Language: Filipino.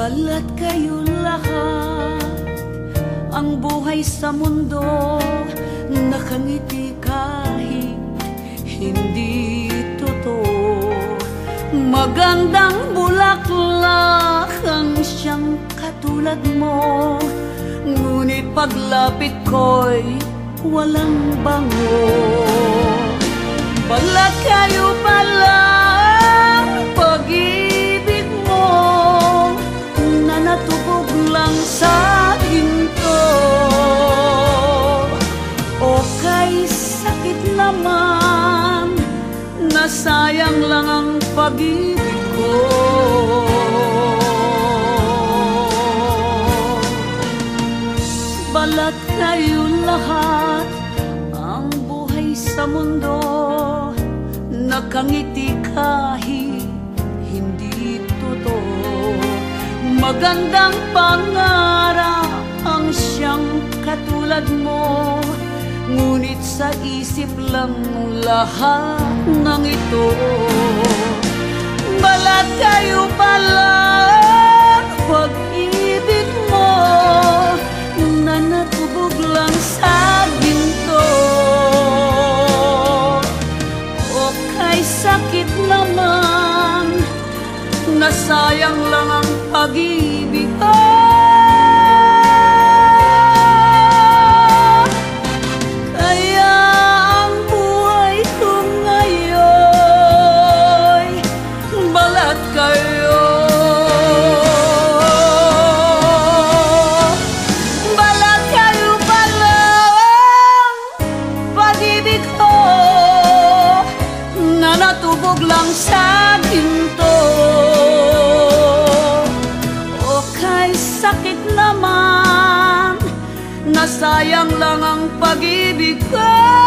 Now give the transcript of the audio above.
Balat kayo lahat, ang buhay sa mundo, nakangiti kahit hindi totoo. Magandang bulaklak ang siyang katulad mo, ngunit paglapit ko'y walang bango. Balat kayo pala pag-ibig mo, na natubog lang sa ginto. O kay sakit naman, nasayang lang ang pag-ibig ko. Balat kayo lahat, ang buhay sa mundo, nakangiti kahit hindi totoo. Magandang pangarap ang siyang katulad mo, ngunit sa isip lang lahat ng ito. Balat kayo pala pag-ibig mo, na natubog lang sa ginto. O kay sakit naman, nasayang lang ang pag-ibig ko. Kaya ang buhay ko ngayon, balat kayo. Balat kayo pala ang pag-ibig ko, na natubog lang sa ginto. O kay sakit naman, nasayang lang ang pag-ibig ko.